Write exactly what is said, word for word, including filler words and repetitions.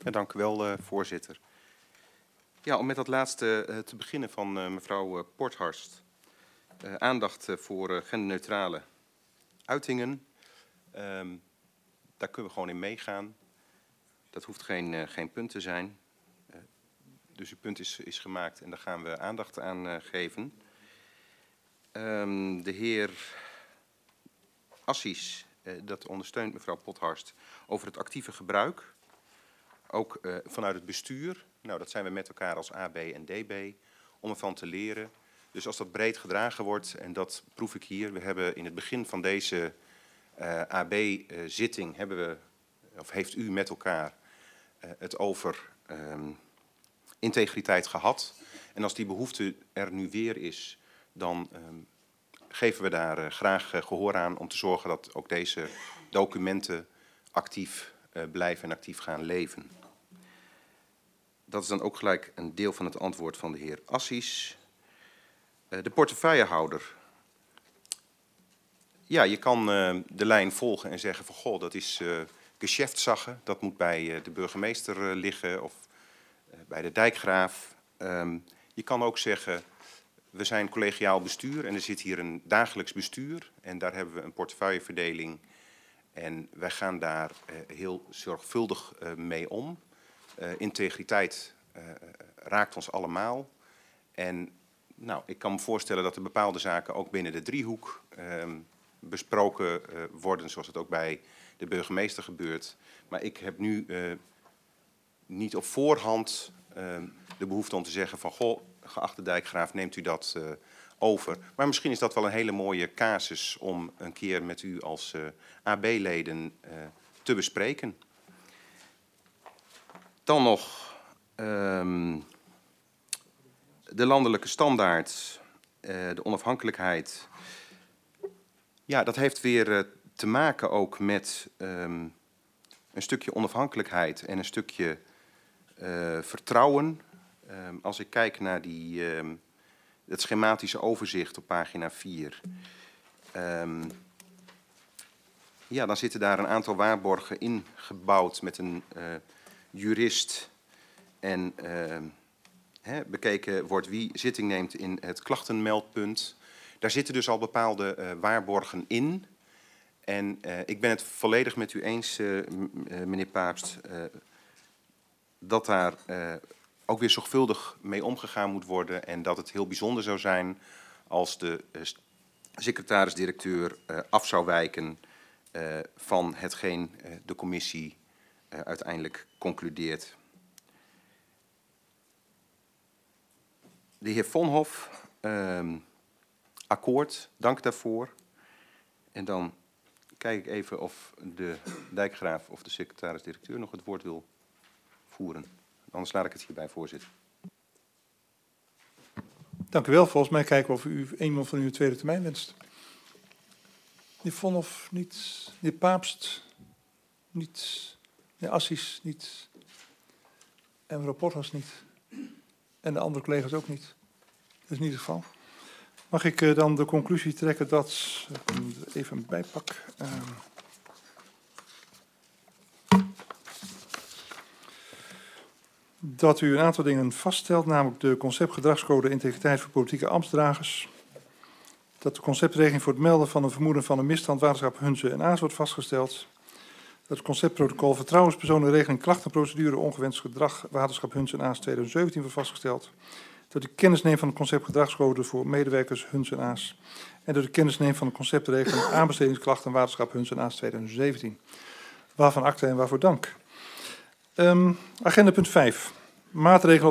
Ja, dank u wel, uh, voorzitter. Ja, om met dat laatste uh, te beginnen van uh, mevrouw uh, Porthorst. Uh, aandacht uh, voor uh, genderneutrale uitingen. Um, daar kunnen we gewoon in meegaan. Dat hoeft geen, uh, geen punt te zijn. Uh, dus uw punt is, is gemaakt en daar gaan we aandacht aan uh, geven. Um, de heer Assis, uh, dat ondersteunt mevrouw Pothorst, over het actieve gebruik. Ook uh, vanuit het bestuur. Nou, dat zijn we met elkaar als A B en D B, om ervan te leren. Dus als dat breed gedragen wordt, en dat proef ik hier. We hebben in het begin van deze uh, A B-zitting, uh, hebben we, of heeft u met elkaar uh, het over um, integriteit gehad. En als die behoefte er nu weer is, dan um, geven we daar uh, graag uh, gehoor aan om te zorgen dat ook deze documenten actief uh, blijven en actief gaan leven. Dat is dan ook gelijk een deel van het antwoord van de heer Assis. Uh, de portefeuillehouder. Ja, je kan uh, de lijn volgen en zeggen van goh, dat is uh, Geschäftssache. Dat moet bij uh, de burgemeester uh, liggen of uh, bij de dijkgraaf. Um, je kan ook zeggen, we zijn collegiaal bestuur en er zit hier een dagelijks bestuur. En daar hebben we een portefeuilleverdeling. En wij gaan daar uh, heel zorgvuldig uh, mee om. Uh, integriteit uh, raakt ons allemaal. En nou, ik kan me voorstellen dat er bepaalde zaken ook binnen de driehoek uh, besproken uh, worden, zoals het ook bij de burgemeester gebeurt. Maar ik heb nu uh, niet op voorhand uh, de behoefte om te zeggen van goh, geachte dijkgraaf, neemt u dat uh, over. Maar misschien is dat wel een hele mooie casus om een keer met u als uh, A B-leden uh, te bespreken. Dan nog um, de landelijke standaard, uh, de onafhankelijkheid. Ja, dat heeft weer uh, te maken ook met um, een stukje onafhankelijkheid en een stukje uh, vertrouwen. Um, als ik kijk naar die, um, het schematische overzicht op pagina vier. Um, ja, dan zitten daar een aantal waarborgen ingebouwd met een uh, jurist. En uh, he, bekeken wordt wie zitting neemt in het klachtenmeldpunt. Daar zitten dus al bepaalde uh, waarborgen in. En uh, ik ben het volledig met u eens, uh, meneer Paapst, uh, dat daar uh, ook weer zorgvuldig mee omgegaan moet worden. En dat het heel bijzonder zou zijn als de uh, secretaris-directeur uh, af zou wijken uh, van hetgeen uh, de commissie uh, uiteindelijk concludeert. De heer Vonhoff, uh, akkoord, dank daarvoor. En dan kijk ik even of de dijkgraaf of de secretaris-directeur nog het woord wil voeren. Anders laat ik het hierbij, voorzitter. Dank u wel. Volgens mij kijken we of u iemand van uw tweede termijn wenst. Meneer Vonhoff, niet. Meneer Paapst, niet. Meneer Assis, niet. En mevrouw Porthorst, niet. En de andere collega's ook niet. Dat is niet het geval. Mag ik uh, dan de conclusie trekken dat, uh, even een bijpak, uh, dat u een aantal dingen vaststelt, namelijk de conceptgedragscode integriteit voor politieke ambtsdragers, dat de conceptregeling voor het melden van een vermoeden van een misstand waterschap Hunze en Aas wordt vastgesteld, dat het conceptprotocol vertrouwenspersonenregeling klachtenprocedure ongewenst gedrag waterschap Hunze en Aas twintig zeventien wordt vastgesteld, dat u kennis neemt van de conceptgedragscode voor medewerkers Hunze en Aas en dat u kennis neemt van de conceptregeling aanbestedingsklachten waterschap Hunze en Aas twintig zeventien. Waarvan akte en waarvoor dank. Um, agenda punt vijf. Maatregelen